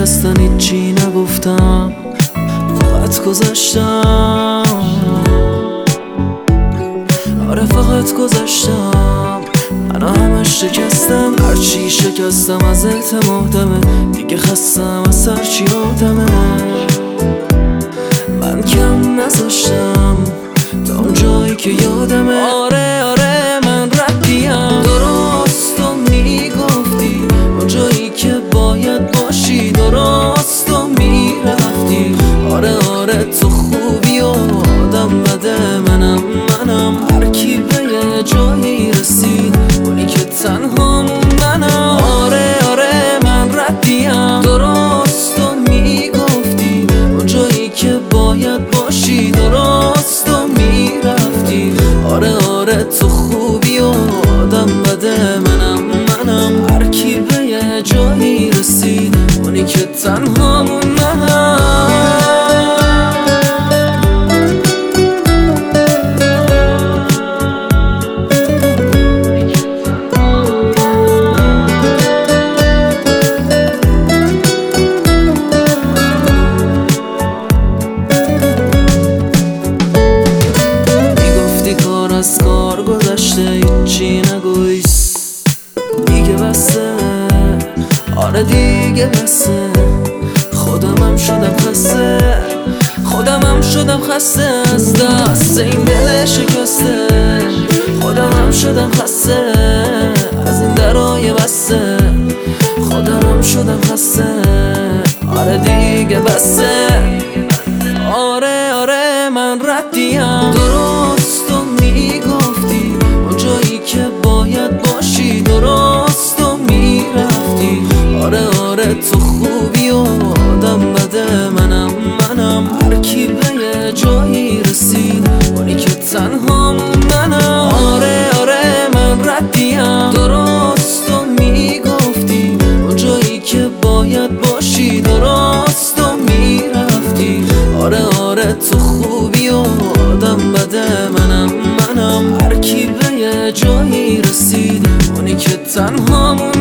اصلا هیچی نگفتم، فقط گذاشتم. آره فقط گذاشتم. من همش شکستم، هرچی شکستم از اعتمادمه. دیگه خستم از هرچی آدمه. من کم نذاشتم تا اون جایی که یادمه. آره آره من ردیم، درست و میگفتی اون جایی که باید باشی، درست و میرفتی. آره آره تو خوبی و آدم بده، منم هر کی به یه جایی رسید، اونی که تنها منم. آره آره من ردیم، درست و میگفتی اون جایی که باید باشی، درست و میرفتی. آره آره تو خوبی و آدم بده، منم هر کی به یه جایی رسید، اونی که تنها منم. از کار گذشته هیچی نگویس، دیگه بسه. آره دیگه بسه. خودمم شدم خسته از دست این دل شکسته. خودمم شدم خسته از این درای بسته. خودمم شدم خسته. آره دیگه بسه. آره آره من ردیم، درست و میگفتی اون جایی که باید باشی، درست و میرفتی. آره آره تو خوبی و آدم بده، منم هر کی به یه جایی رسید، اونی که تنها منم. آره آره من ردیم، درست و میگفتی اون جایی که باید باشی، درست و میرفتی. آره آره تو خوبی و آدم بده، منم هر کی به یه جایی رسید، اونی که تنها